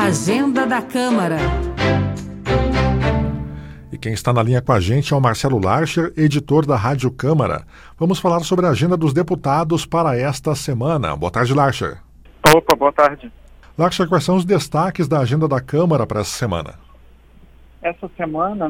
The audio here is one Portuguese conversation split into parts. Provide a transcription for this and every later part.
Agenda da Câmara. E quem está na linha com a gente é o Marcelo Larcher, editor da Rádio Câmara. Vamos falar sobre a agenda dos deputados para esta semana. Boa tarde, Larcher. Opa, boa tarde. Larcher, quais são os destaques da agenda da Câmara para essa semana? Essa semana,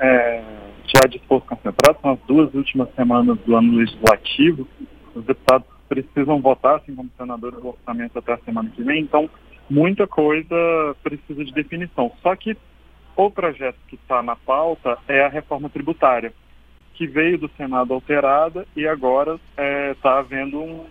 já disposto concentrado, são as duas últimas semanas do ano legislativo. Os deputados precisam votar, assim como os senadores, o orçamento até a semana que vem. Então, muita coisa precisa de definição. Só que o projeto que está na pauta é a reforma tributária, que veio do Senado alterada e agora está havendo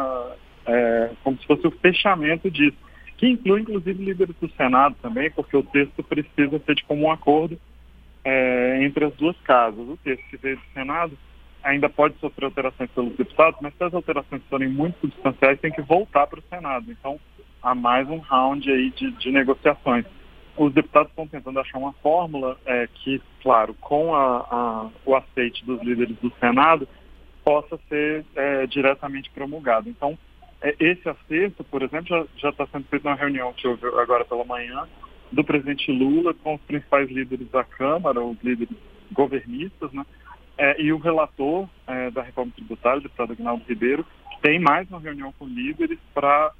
como se fosse o fechamento disso, que inclui inclusive líderes do Senado também, porque o texto precisa ser de comum acordo entre as duas casas. O texto que veio do Senado ainda pode sofrer alterações pelos deputados, mas se as alterações forem muito substanciais, tem que voltar para o Senado. Então, há mais um round aí de negociações. Os deputados estão tentando achar uma fórmula que, claro, com o aceite dos líderes do Senado, possa ser diretamente promulgado. Então, esse acerto, por exemplo, já está sendo feito numa reunião que houve agora pela manhã do presidente Lula com os principais líderes da Câmara, os líderes governistas, né? E o relator da reforma tributária, o deputado Aguinaldo Ribeiro, tem mais uma reunião com líderes para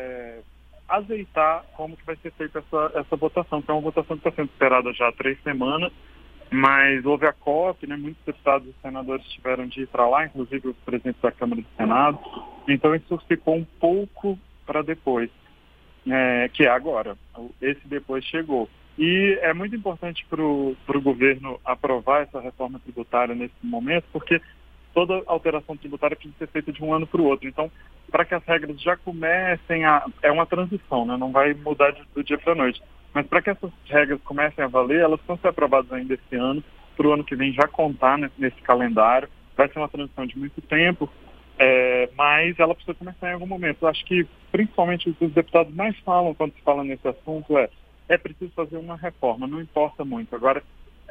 azeitar como que vai ser feita essa votação, que é uma votação que está sendo esperada já há 3 semanas, mas houve a COP, né? Muitos deputados e senadores tiveram de ir para lá, inclusive os presidentes da Câmara e do Senado, então isso ficou um pouco para depois, que é agora. Esse depois chegou. E é muito importante para o governo aprovar essa reforma tributária nesse momento, porque toda alteração tributária precisa ser feita de um ano para o outro. Então, para que as regras já comecem é uma transição, né? Não vai mudar do dia para a noite. Mas para que essas regras comecem a valer, elas vão ser aprovadas ainda esse ano, para o ano que vem já contar nesse calendário. Vai ser uma transição de muito tempo, mas ela precisa começar em algum momento. Eu acho que, principalmente, os deputados mais falam quando se fala nesse assunto é preciso fazer uma reforma, não importa muito. Agora,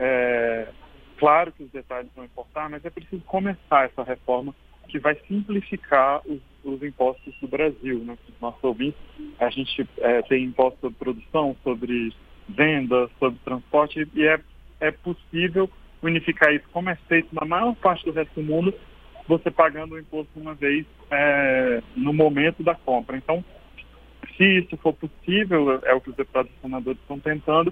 claro que os detalhes vão importar, mas é preciso começar essa reforma que vai simplificar os impostos do Brasil, né? Os nossos ouvintes, a gente tem imposto sobre produção, sobre venda, sobre transporte, e é possível unificar isso, como é feito na maior parte do resto do mundo, você pagando o imposto uma vez no momento da compra. Então, se isso for possível, é o que os deputados e senadores estão tentando,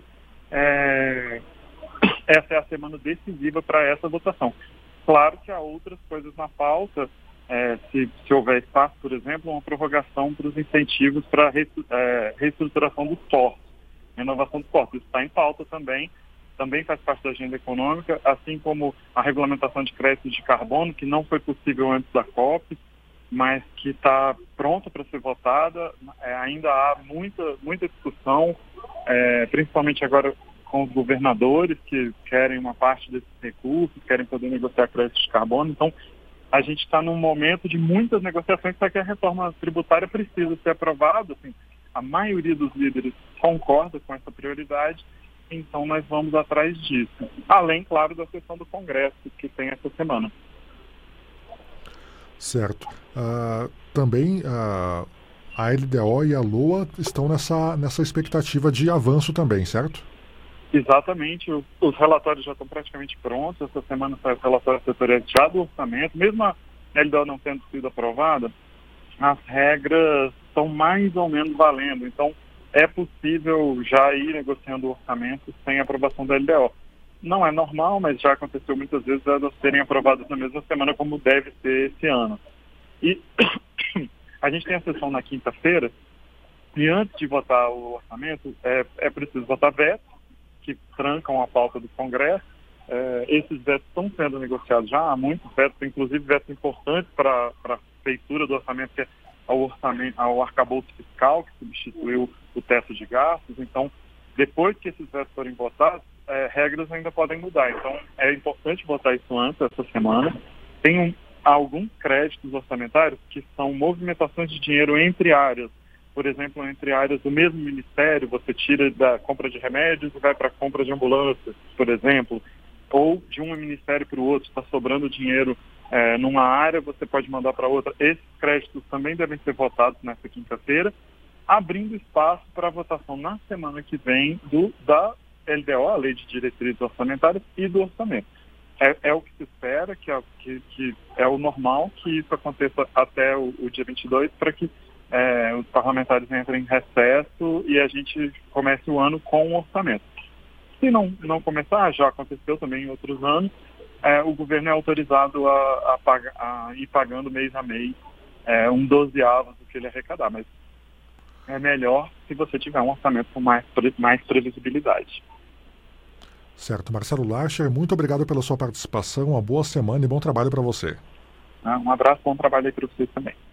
essa é a semana decisiva para essa votação. Claro que há outras coisas na pauta, se houver espaço, por exemplo, uma prorrogação para os incentivos para reestruturação dos portos, renovação dos portos. Isso está em pauta também faz parte da agenda econômica, assim como a regulamentação de créditos de carbono, que não foi possível antes da COP, mas que está pronta para ser votada. Ainda há muita discussão, principalmente agora com os governadores que querem uma parte desses recursos, querem poder negociar créditos de carbono. Então, a gente está num momento de muitas negociações para que a reforma tributária precisa ser aprovada. Assim, a maioria dos líderes concorda com essa prioridade, então nós vamos atrás disso. Além, claro, da sessão do Congresso, que tem essa semana. Certo. Também a LDO e a LOA estão nessa expectativa de avanço também, certo? Exatamente. Os relatórios já estão praticamente prontos. Essa semana sai os relatórios setoriais já do orçamento. Mesmo a LDO não tendo sido aprovada, as regras estão mais ou menos valendo. Então, é possível já ir negociando o orçamento sem aprovação da LDO. Não é normal, mas já aconteceu muitas vezes elas serem aprovadas na mesma semana, como deve ser esse ano. E a gente tem a sessão na quinta-feira, e antes de votar o orçamento, é preciso votar vetos, que trancam a pauta do Congresso. Esses vetos estão sendo negociados já, há muitos vetos, inclusive vetos importantes para a feitura do orçamento, que é ao arcabouço fiscal, que substituiu o teto de gastos. Então, depois que esses vetos forem votados, regras ainda podem mudar. Então, é importante votar isso antes, essa semana. Tem alguns créditos orçamentários que são movimentações de dinheiro entre áreas. Por exemplo, entre áreas do mesmo ministério, você tira da compra de remédios e vai para a compra de ambulâncias, por exemplo. Ou de um ministério para o outro, está sobrando dinheiro numa área, você pode mandar para outra. Esses créditos também devem ser votados nessa quinta-feira. abrindo espaço para a votação na semana que vem da LDO, a Lei de Diretrizes Orçamentárias, e do orçamento. É o que se espera, que é o normal que isso aconteça até o dia 22, para que os parlamentares entrem em recesso e a gente comece o ano com o orçamento. Se não começar, já aconteceu também em outros anos, o governo é autorizado a ir pagando mês a mês um 12º do que ele arrecadar, mas é melhor se você tiver um orçamento com mais previsibilidade. Certo. Marcelo Larcher, muito obrigado pela sua participação, uma boa semana e bom trabalho para você. Um abraço, bom trabalho aí para vocês também.